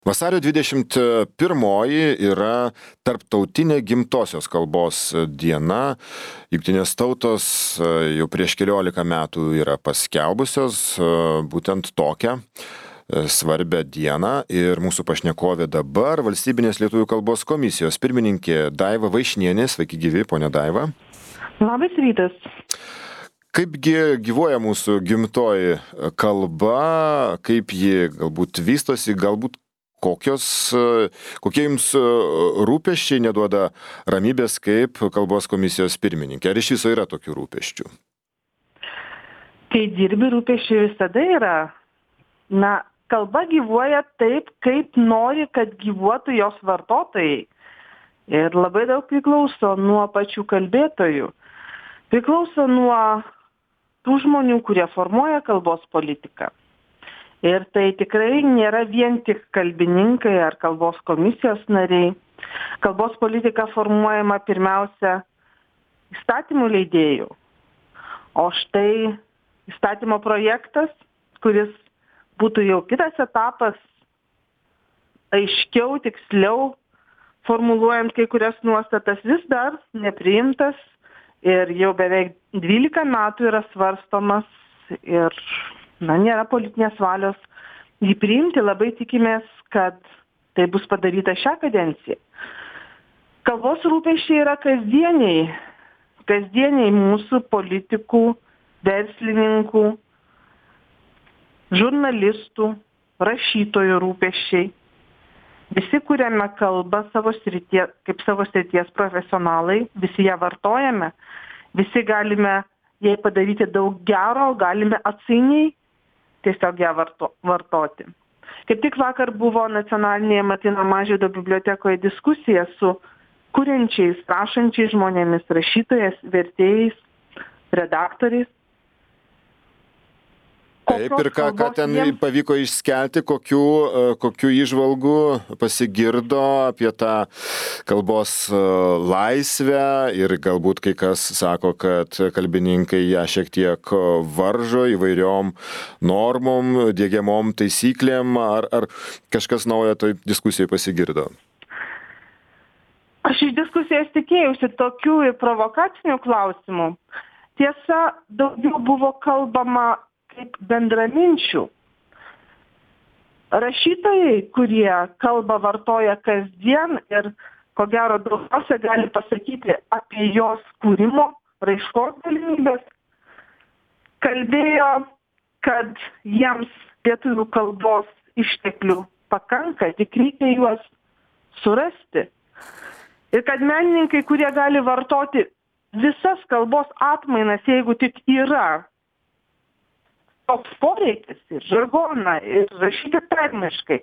Vasario 21 yra Tarptautinė gimtosios kalbos diena. Jungtinės tautos jau prieš 14 metų yra paskelbusios būtent tokią svarbią dieną. Ir mūsų pašnekovė dabar Valstybinės lietuvių kalbos komisijos pirmininkė Daiva Vaišnienė. Sveiki gyvi, ponia Daiva. Labas rytas. Kaipgi gyvuoja mūsų gimtoji kalba, kaip ji galbūt vystosi, galbūt kokie jums rūpesčiai neduoda ramybės kaip kalbos komisijos pirmininkė? Ar iš viso yra tokių rūpesčių? Kai dirbi, rūpesčiai visada yra. Kalba gyvuoja taip, kaip nori, kad gyvuotų jos vartotojai. Ir labai daug priklauso nuo pačių kalbėtojų. Priklauso nuo tų žmonių, kurie formuoja kalbos politiką. Ir tai tikrai nėra vien tik kalbininkai ar kalbos komisijos nariai. Kalbos politika formuojama pirmiausia įstatymų leidėjų. O štai įstatymo projektas, kuris būtų jau kitas etapas, aiškiau, tiksliau formuluojant kai kurias nuostatas, vis dar nepriimtas ir jau beveik 12 metų yra svarstomas ir nėra politinės valios jį priimti. Labai tikimės, kad tai bus padaryta šią kadenciją. Kalbos rūpesčiai yra kasdieniai mūsų politikų, verslininkų, žurnalistų, rašytojų rūpesčiai. Visi kuriame kalbą kaip savo srities profesionalai, visi ją vartojame, visi galime jai padaryti daug gero, galime atsainiai tiesiog ją vartoti. Kaip tik vakar buvo nacionalinėje Martyno Mažvydo bibliotekoje diskusija su kuriančiais, rašančiais žmonėmis, rašytojais, vertėjais, redaktoriais. Taip, ir ką ten pavyko išskelti, kokių įžvalgų pasigirdo apie tą kalbos laisvę ir galbūt kai kas sako, kad kalbininkai ją šiek tiek varžo įvairiom normom, diegiamom taisyklėm, ar kažkas naujo toj diskusijai pasigirdo? Aš iš diskusijos tikėjausi tokių ir provokacinių klausimų. Tiesa, daugiau buvo kalbama kaip bendraminčių. Rašytojai, kurie kalbą vartoja kasdien ir ko gero daugiausia gali pasakyti apie jos kūrimo, raiškos galimybės, kalbėjo, kad jiems lietuvių kalbos išteklių pakanka, tik reikia juos surasti. Ir kad menininkai, kurie gali vartoti visas kalbos atmainas, jeigu tik yra toks poreikis ir žargoną, ir rašyti tarmiškai,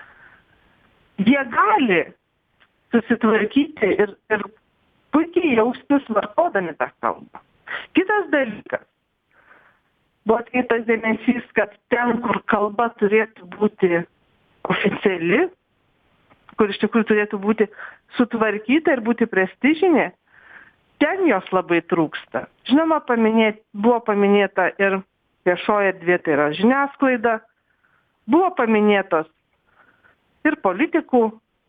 jie gali susitvarkyti ir puikiai jaustis vartodami tą kalbą. Kitas dalykas, buvo atkreiptas dėmesys, kad ten, kur kalba turėtų būti oficiali, kur iš tikrųjų turėtų būti sutvarkyta ir būti prestižinė, ten jos labai trūksta. Žinoma, buvo paminėta ir viešoje erdvėje, tai yra žiniasklaida, buvo paminėtos ir politikų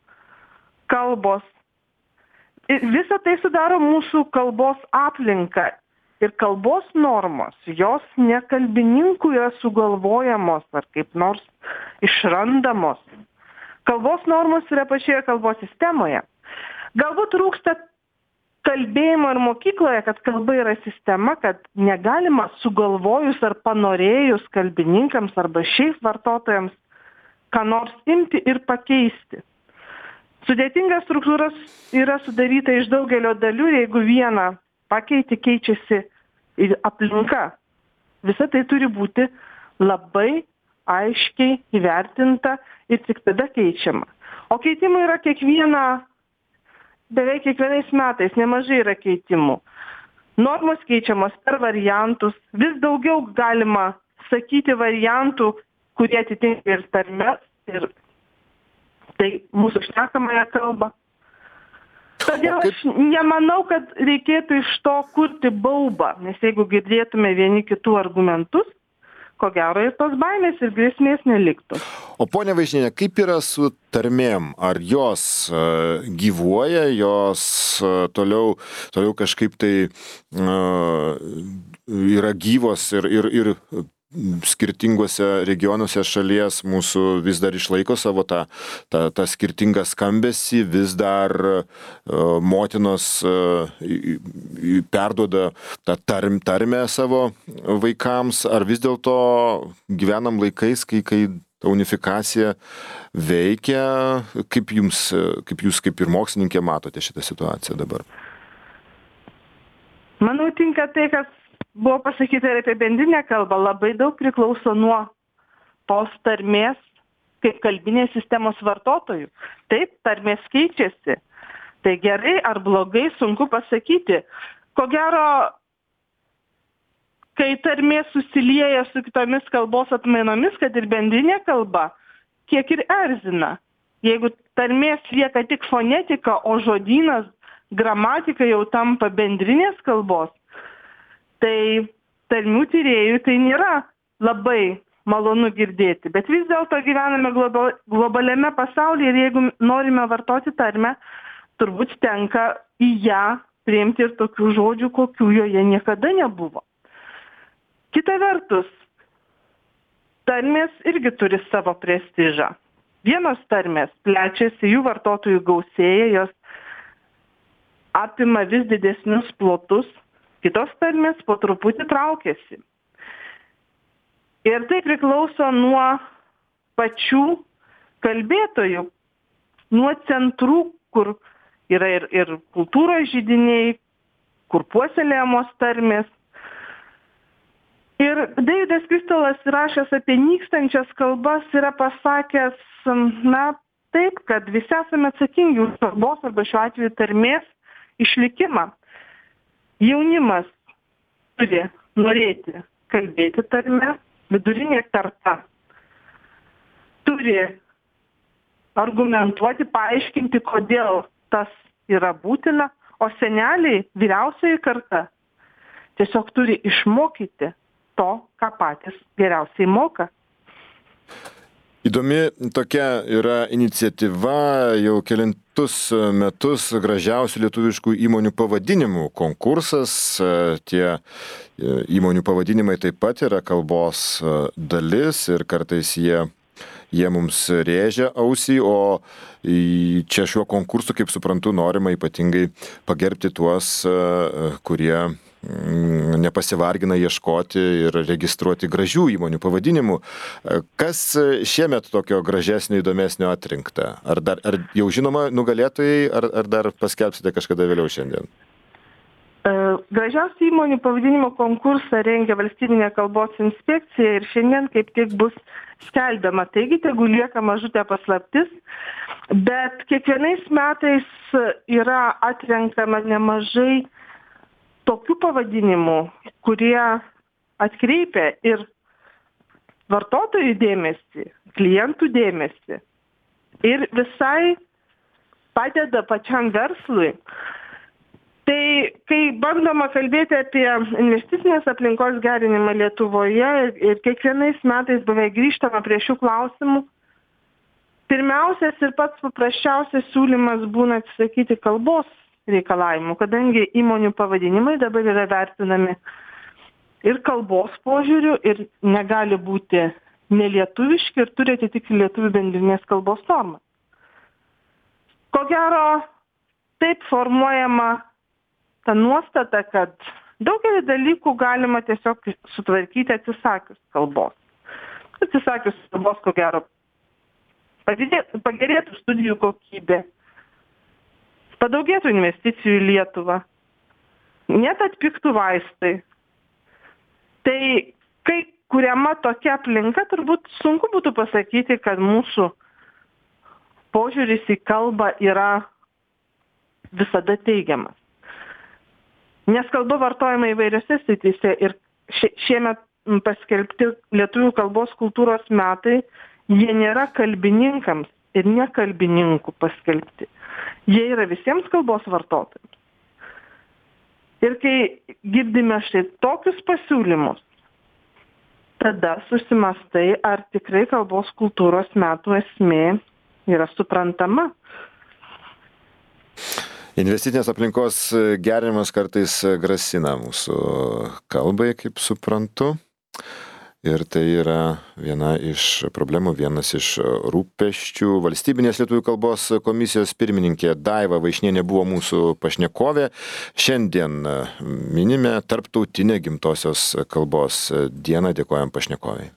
kalbos. Ir visa tai sudaro mūsų kalbos aplinką. Ir kalbos normos, jos ne kalbininkų yra sugalvojamos ar kaip nors išrandamos. Kalbos normos yra pačioje kalbos sistemoje. Galbūt trūksta kalbėjimo ir mokykloje, kad kalba yra sistema, kad negalima sugalvojus ar panorėjus kalbininkams arba šiaip vartotojams ką nors imti ir pakeisti. Sudėtinga struktūra yra sudaryta iš daugelio dalių, jeigu vieną pakeiti, keičiasi ir aplinka. Visa tai turi būti labai aiškiai įvertinta ir tik tada keičiama. O keitimų yra beveik kiekvienais metais nemažai yra keitimų. Normos keičiamos per variantus, vis daugiau galima sakyti variantų, kurie atitinka ir tarmes, ir tai mūsų šnekamąją kalbą. Todėl aš nemanau, kad reikėtų iš to kurti baubą, nes jeigu girdėtume vieni kitų argumentus, ko gero ir tos baimės ir grėsmės neliktų. O ponia Vaišniene, kaip yra su tarmėm? Ar jos gyvuoja, jos toliau kažkaip tai yra gyvos ir skirtinguose regionuose šalies mūsų vis dar išlaiko savo tą skirtingą skambesį, vis dar motinos perduoda tą tarmę savo vaikams, ar vis dėlto gyvenam laikais, kai ta unifikacija veikia? Kaip jūs kaip ir mokslininkė matote šitą situaciją dabar? Manau, tinka tai, kas buvo pasakyta ir apie bendrinę kalbą. Labai daug priklauso nuo tos tarmės kaip kalbinės sistemos vartotojų. Taip, tarmės keičiasi. Tai gerai ar blogai, sunku pasakyti. Ko gero, kai tarmė susilieja su kitomis kalbos atmainomis, kad ir bendrinė kalba, kiek ir erzina. Jeigu tarmės lieka tik fonetika, o žodynas, gramatika jau tampa bendrinės kalbos, tai tarmių tyrėjų tai nėra labai malonu girdėti. Bet vis dėlto gyvename globaliame pasaulyje ir jeigu norime vartoti tarmę, turbūt tenka į ją priimti ir tokių žodžių, kokių joje niekada nebuvo. Kita vertus, tarmės irgi turi savo prestižą. Vienos tarmės plečiasi, jų vartotojų gausėja, jos apima vis didesnius plotus, kitos tarmės po truputį traukiasi. Ir tai priklauso nuo pačių kalbėtojų, nuo centrų, kur yra ir kultūros židiniai, kur puoselėjamos tarmės. Ir Davidas Kristolas, rašęs apie nykstančias kalbas, yra pasakęs, taip, kad visi esame atsakingi už kalbos arba šiuo atveju tarmės išlikimą. Jaunimas turi norėti kalbėti tarme, vidurinė karta turi argumentuoti, paaiškinti, kodėl tas yra būtina, o seneliai, vyriausioji karta, tiesiog turi išmokyti to, ką patys geriausiai moka. Įdomi tokia yra iniciatyva, jau kelintus metus gražiausių lietuviškų įmonių pavadinimų konkursas. Tie įmonių pavadinimai taip pat yra kalbos dalis ir kartais jie mums rėžia ausį, o čia šiuo konkursu, kaip suprantu, norima ypatingai pagerbti tuos, kurie nepasivargina ieškoti ir registruoti gražių įmonių pavadinimų. Kas šiemet tokio gražesnio, įdomesnio atrinkta? Ar jau žinoma nugalėtojai, ar dar paskelbsite kažkada vėliau šiandien? Gražiausių įmonių pavadinimo konkursą rengia Valstybinė kalbos inspekcija ir šiandien kaip tik bus skelbiama. Taigi, tegu lieka mažutė paslaptis, bet kiekvienais metais yra atrenkama nemažai tokių pavadinimų, kurie atkreipia ir vartotojų dėmesį, klientų dėmesį ir visai padeda pačiam verslui. Tai kai bandoma kalbėti apie investicinės aplinkos gerinimą Lietuvoje ir kiekvienais metais beveik grįžtama prie šių klausimų, pirmiausias ir pats paprasčiausias siūlymas būna atsisakyti kalbos reikalavimų, kadangi įmonių pavadinimai dabar yra vertinami ir kalbos požiūriu ir negali būti nelietuviški ir turi atitikti lietuvių bendrinės kalbos normą. Ko gero, taip formuojama ta nuostata, kad daugelį dalykų galima tiesiog sutvarkyti atsisakius kalbos. Atsisakius kalbos, ko gero, pagerėtų studijų kokybė, padaugėtų investicijų į Lietuvą, net atpigtų vaistai. Tai kai kuriama tokia aplinka, turbūt sunku būtų pasakyti, kad mūsų požiūris į kalbą yra visada teigiamas. Nes kalba vartojama įvairiose srityse ir šiemet paskelbti lietuvių kalbos kultūros metai, jie nėra kalbininkams ir nekalbininkų paskelbti. Jie yra visiems kalbos vartotojams. Ir kai girdime štai tokius pasiūlymus, tada susimastai, ar tikrai kalbos kultūros metų esmė yra suprantama. Investicinės aplinkos gerinimas kartais grasina mūsų kalbai, kaip suprantu. Ir tai yra viena iš problemų, vienas iš rūpesčių. Valstybinės lietuvių kalbos komisijos pirmininkė Daiva Vaišnienė buvo mūsų pašnekovė. Šiandien minime Tarptautinę gimtosios kalbos dieną. Dėkojam pašnekovei.